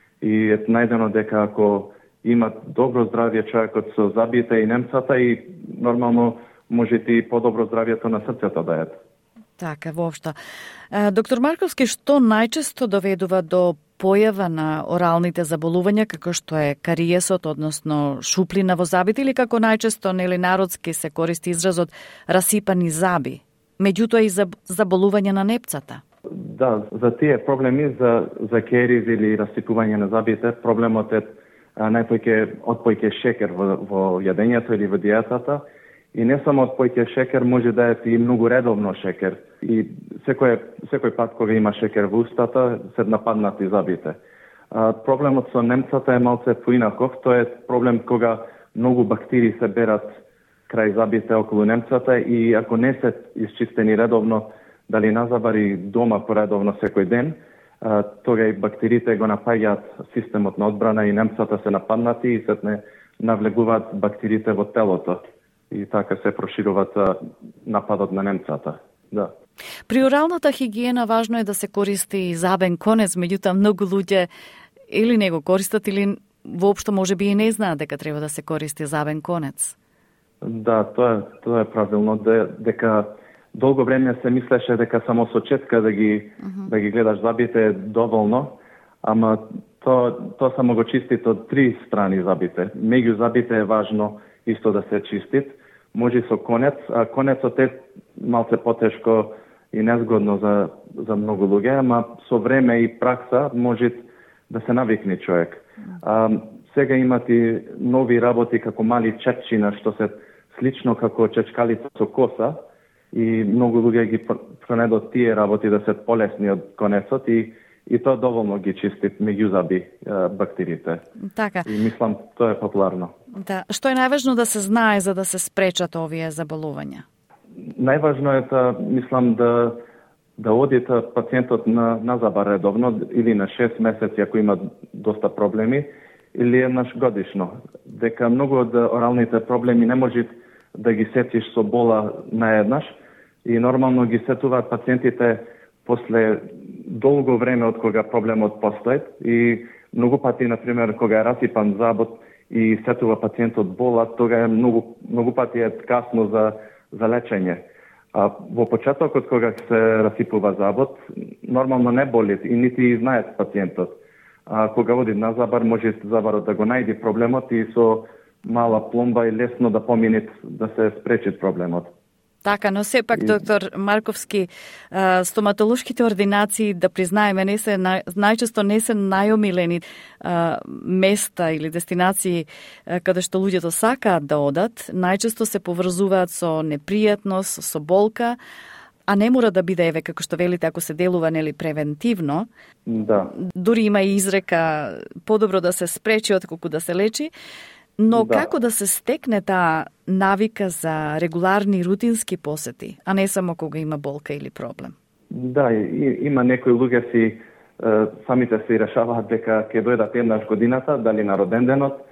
[SPEAKER 6] И е најдено дека ако има добро здравје човекот со зъбите и немцата и нормално може и подобро здравјето на срцето да е.
[SPEAKER 1] Така, воопшто. Доктор Марковски, што најчесто доведува до појава на оралните заболувања, како што е кариесот, односно шуплина во зъбите, или како најчесто нели народски се користи изразот расипани зъби? Меѓутоа и за заболување на непцата.
[SPEAKER 6] Да, за тие проблеми, за, за кериз или расипување на зъбите, проблемот е најпојќе од појќе шекер во, во јадењето или во диетата. И не само од појќе шекер, може да е и многу редовно шекер. И секој, секој пат кога има шекер во устата, се нападнати зъбите. А, проблемот со немцата е малце поинаков. Тоа е проблем кога многу бактерии се берат крај зъбите околу немцата и ако не се исчистени редовно, дали на забари дома поредовно секој ден, а, тога и бактериите го напаѓаат системот на одбрана и немцата се нападнати и сетне навлегуваат бактериите во телото. И така се прошируваат нападот на немцата. Да.
[SPEAKER 1] При оралната хигиена важно е да се користи и забен конец, меѓутоа многу луѓе или не го користат или воопшто можеби и не знаат дека треба да се користи забен конец.
[SPEAKER 6] Да, тоа, тоа е правилно, дека долго време се мислеше дека само со четка да ги, uh-huh. да ги гледаш зъбите е доволно, ама тоа, тоа само го чистит од три страни зъбите. Меѓу зъбите е важно исто да се чистит, може со конец, а конецот е малце потешко и незгодно за, за многу луѓе, ама со време и пракса може да се навикне човек. А, сега имат и нови работи како мали чеччина, што се слично како чечкалица со коса и многу луѓе ги пронедот тие работи да се полесни од конецот и и тоа доволно ги чисти меѓу зъби бактериите.
[SPEAKER 1] Така.
[SPEAKER 6] И мислам тоа е популарно.
[SPEAKER 1] Да, што е најважно да се знае за да се спречат овие заболувања?
[SPEAKER 6] Најважно е да мислам да да одите пациентот на на забар редовно или на шест месеци ако има доста проблеми или еднаш годишно. Дека многу од оралните проблеми не може да ги сетиш со бола наеднаш и нормално ги сетуваат пациентите после долго време од кога проблемот постои и многу пати, например, кога е расипан зъбот и сетува пациентот бола, тога е многу, многу пати е касно за, за лечење. А во почетокот кога се расипува зъбот, нормално не боли и нити знаат пациентот. А кога оди на забар, може забарот да го најди проблемот и со мала пломба и лесно да помине да се спречи проблемот.
[SPEAKER 1] Така, но сепак, доктор Марковски, стоматолошките ординации, да признаеме, не се најчесто не се најомилени места или дестинации каде што луѓето сакаат да одат, најчесто се поврзуваат со непријатност, со болка, а не мора да биде, еве, како што велите, ако се делува нели превентивно.
[SPEAKER 6] Да.
[SPEAKER 1] Дури има и изрека подобро да се спречи отколку да се лечи. Но да. Како да се стекне таа навика за регуларни рутински посети, а не само кога има болка или проблем?
[SPEAKER 6] Да, и, има некои луѓе си е, самите се решаваат дека ќе дојдат еднаш годината, дали на роденденот,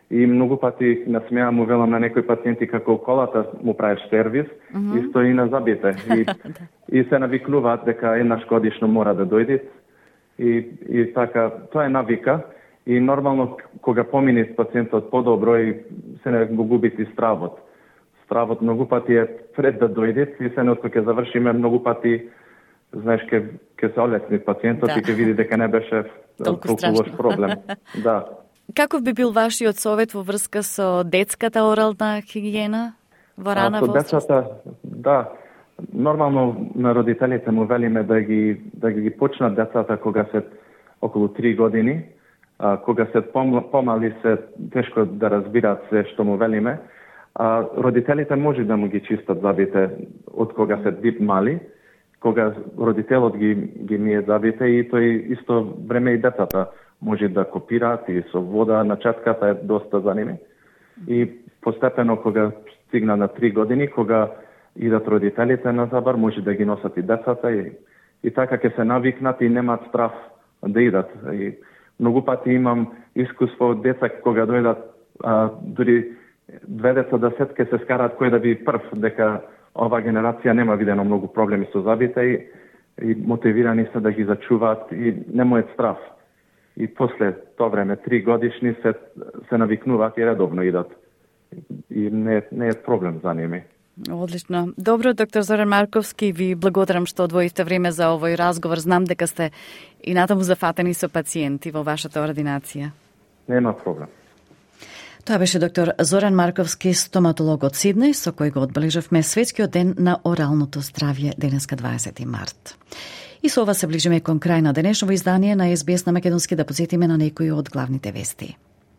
[SPEAKER 6] И многу пати насмеам му велам на некои пациенти како колата му правиш сервис, mm-hmm. исто и на зъбите. И, и се навикнуваат дека еднаш годишно мора да дојдат. И, и така, тоа е навика. И нормално, кога помине пациентот подобро и се не го губити стравот. Стравот многу пати е пред да дојдат и се не откога ќе завршиме многу пати, знаеш, ке, ке се олесни пациентот да. И ке види дека не беше толку лош проблем. Да.
[SPEAKER 1] Каков би бил вашиот совет во врска со детската орална хигиена во рана возраст?
[SPEAKER 6] Децата, да, нормално на родителите му велиме да ги да ги почнат децата кога се околу три години, а, кога се помали се тешко да разбираат се што му велиме. А родителите може да му ги чистат зъбите од кога се дип мали, кога родителот ги ги мие зъбите и тој исто време и децата може да копираат и со вода на чатката е доста за ними. И постепено кога стигна на три години, кога идат родителите на забар, може да ги носат и децата и, и така ќе се навикнат и немаат страх да идат. И многу пати имам искуство од деца кога дојдат, а, дури две деца да сет ке се скараат кој да би прв, дека ова генерација нема видено многу проблеми со зъбите и, и мотивирани се да ги зачуваат и немаат страх. И после тоа време, три годишни, се, се навикнуваат и редовно идат. И не, не е проблем за ними.
[SPEAKER 1] Одлично. Добро, доктор Зоран Марковски, ви благодарам што одвоивте време за овој разговор. Знам дека сте и натаму зафатени со пациенти во вашата ординација.
[SPEAKER 6] Нема проблем.
[SPEAKER 1] Тоа беше доктор Зоран Марковски, стоматолог од Сиднеј, со кој го одбележавме Светскиот ден на оралното здравје денеска дваесети март. И со ова се ближиме кон крај на денешново издание на Ес Би Ес на македонски, да посетиме на некои од главните вести.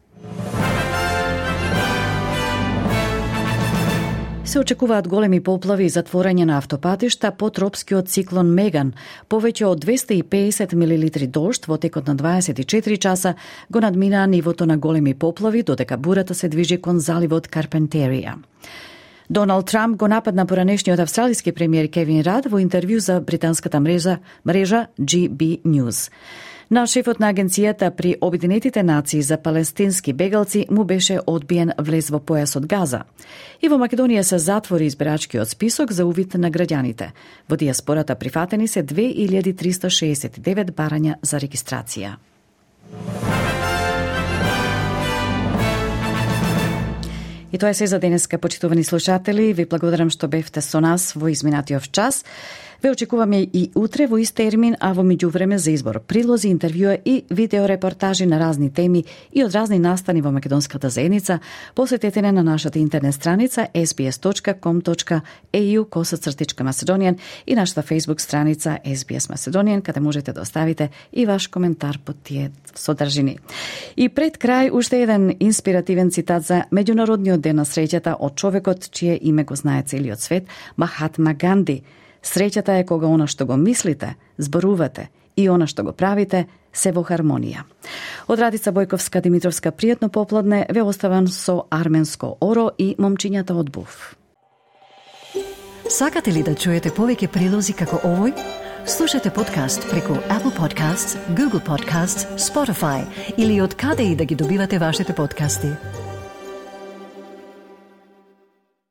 [SPEAKER 1] Се очекуваат големи поплави и затворање на автопатишта по тропскиот циклон Меган. Повеќе од двесте и педесет милилитри дожд во текот на дваесет и четири часа го надминаа нивото на големи поплави, додека бурата се движи кон заливот Карпентерија. Доналд Трамп го нападна поранешниот австралиски премиер Кевин Рад во интервју за британската мрежа, мрежа Джи Би News. На шефот на агенцијата при Обединетите нации за палестински бегалци му беше одбиен влез во појасот Газа. И во Македонија се затвори избирачкиот список за увид на граѓаните. Во дијаспората прифатени се две илјади триста шеесет и девет барања за регистрација. И тоа е се за денеска, почитувани слушатели. Ви благодарам што бевте со нас во изминатиот час. Ве очекуваме и утре во ист термин, а во меѓувреме за избор прилози, интервјуа и видеорепортажи на разни теми и од разни настани во македонската заедница, посетете не на нашата интернет страница ес би ес точка ком точка ей ю косацртичка Macedonian и нашата Facebook страница Ес Би Ес Macedonian, каде можете да оставите и ваш коментар под тие содржини. И пред крај уште еден инспиративен цитат за меѓународниот ден на среќата од човекот чие име го знае целиот свет, Махатма Ганди. Среќата е кога она што го мислите, зборувате и она што го правите се во хармонија. Од Радица Бојковска Димитровска, пријатно попладне, ве оставам со арменско оро и момчињата од Буф.
[SPEAKER 3] Сакате ли да чуете повеќе прилози како овој? Слушате подкаст преку Apple Podcasts, Google Podcasts, Spotify или од каде и да ги добивате вашите подкасти.